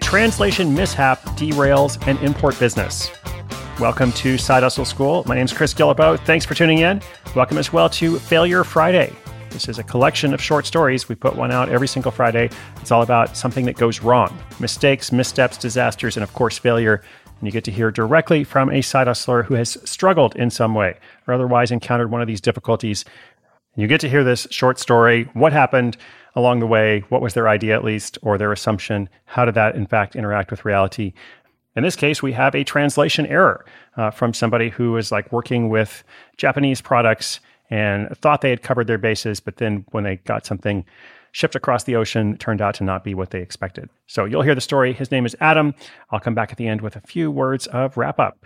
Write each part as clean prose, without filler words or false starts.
translation mishap derails an import business. Welcome to Side Hustle School. My name is Chris Guillebeau. Thanks for tuning in. Welcome as well to Failure Friday. This is a collection of short stories. We put one out every single Friday. It's all about something that goes wrong. Mistakes, missteps, disasters, and of course, failure. And you get to hear directly from a side hustler who has struggled in some way or otherwise encountered one of these difficulties. And you get to hear this short story. What happened along the way? What was their idea at least, or their assumption? How did that in fact interact with reality? In this case, we have a translation error from somebody who is like working with Japanese products and thought they had covered their bases, but then when they got something shipped across the ocean, it turned out to not be what they expected. So you'll hear the story. His name is Adam. I'll come back at the end with a few words of wrap up.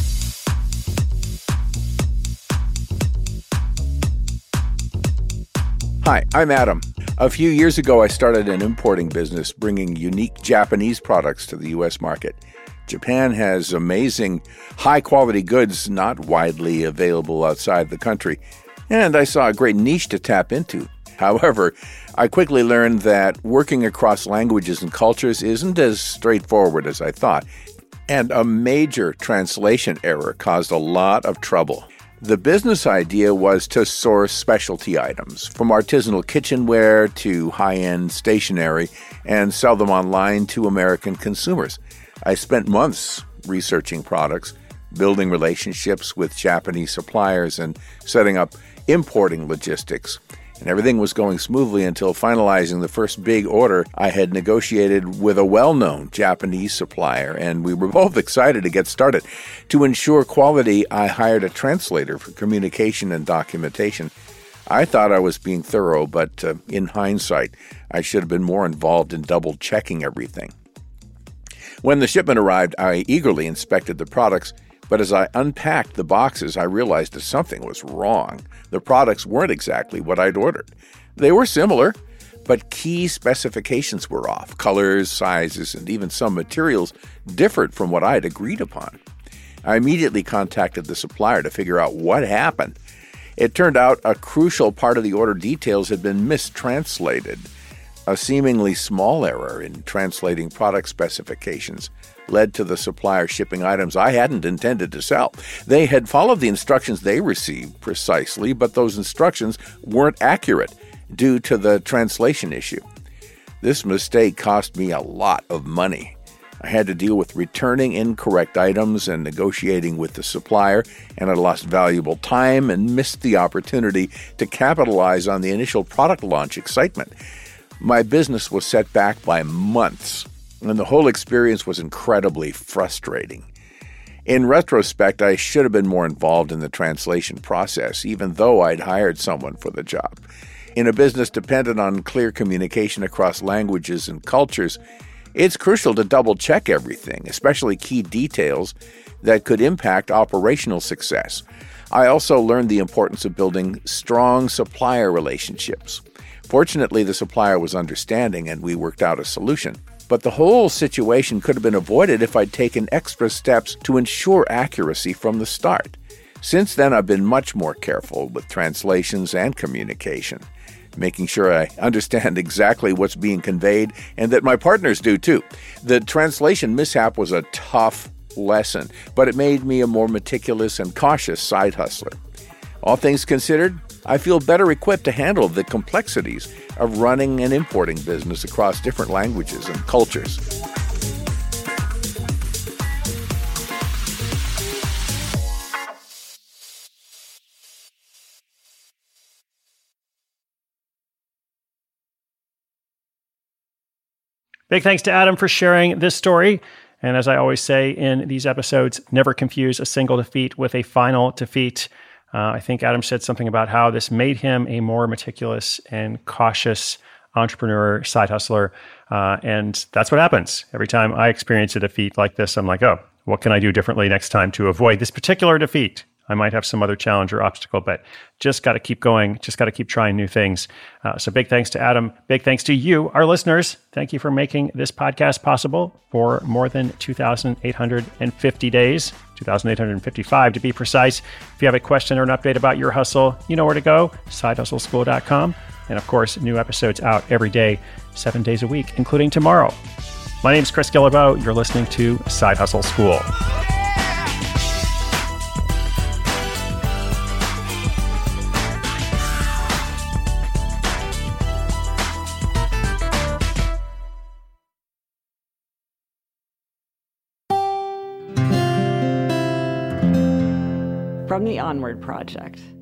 Hi, I'm Adam. A few years ago, I started an importing business bringing unique Japanese products to the U.S. market. Japan has amazing, high-quality goods not widely available outside the country, and I saw a great niche to tap into. However, I quickly learned that working across languages and cultures isn't as straightforward as I thought, and a major translation error caused a lot of trouble. The business idea was to source specialty items, from artisanal kitchenware to high-end stationery, and sell them online to American consumers. I spent months researching products, building relationships with Japanese suppliers, and setting up importing logistics. And everything was going smoothly until finalizing the first big order I had negotiated with a well-known Japanese supplier, and we were both excited to get started. To ensure quality, I hired a translator for communication and documentation. I thought I was being thorough, but in hindsight, I should have been more involved in double-checking everything. When the shipment arrived, I eagerly inspected the products, but as I unpacked the boxes, I realized that something was wrong. The products weren't exactly what I'd ordered. They were similar, but key specifications were off. Colors, sizes, and even some materials differed from what I'd agreed upon. I immediately contacted the supplier to figure out what happened. It turned out a crucial part of the order details had been mistranslated. A seemingly small error in translating product specifications led to the supplier shipping items I hadn't intended to sell. They had followed the instructions they received precisely, but those instructions weren't accurate due to the translation issue. This mistake cost me a lot of money. I had to deal with returning incorrect items and negotiating with the supplier, and I lost valuable time and missed the opportunity to capitalize on the initial product launch excitement. My business was set back by months, and the whole experience was incredibly frustrating. In retrospect, I should have been more involved in the translation process, even though I'd hired someone for the job. In a business dependent on clear communication across languages and cultures, it's crucial to double-check everything, especially key details that could impact operational success. I also learned the importance of building strong supplier relationships. Fortunately, the supplier was understanding and we worked out a solution. But the whole situation could have been avoided if I'd taken extra steps to ensure accuracy from the start. Since then, I've been much more careful with translations and communication, making sure I understand exactly what's being conveyed and that my partners do too. The translation mishap was a tough lesson, but it made me a more meticulous and cautious side hustler. All things considered, I feel better equipped to handle the complexities of running an importing business across different languages and cultures. Big thanks to Adam for sharing this story. And as I always say in these episodes, never confuse a single defeat with a final defeat. I think Adam said something about how this made him a more meticulous and cautious entrepreneur, side hustler. And that's what happens. Every time I experience a defeat like this, I'm like, oh, what can I do differently next time to avoid this particular defeat? I might have some other challenge or obstacle, but just got to keep going, just got to keep trying new things. So big thanks to Adam. Big thanks to you, our listeners. Thank you for making this podcast possible for more than 2,850 days, 2,855 to be precise. If you have a question or an update about your hustle, you know where to go, sidehustleschool.com. And of course, new episodes out every day, 7 days a week, including tomorrow. My name's Chris Guillebeau. You're listening to Side Hustle School. From the Onward Project.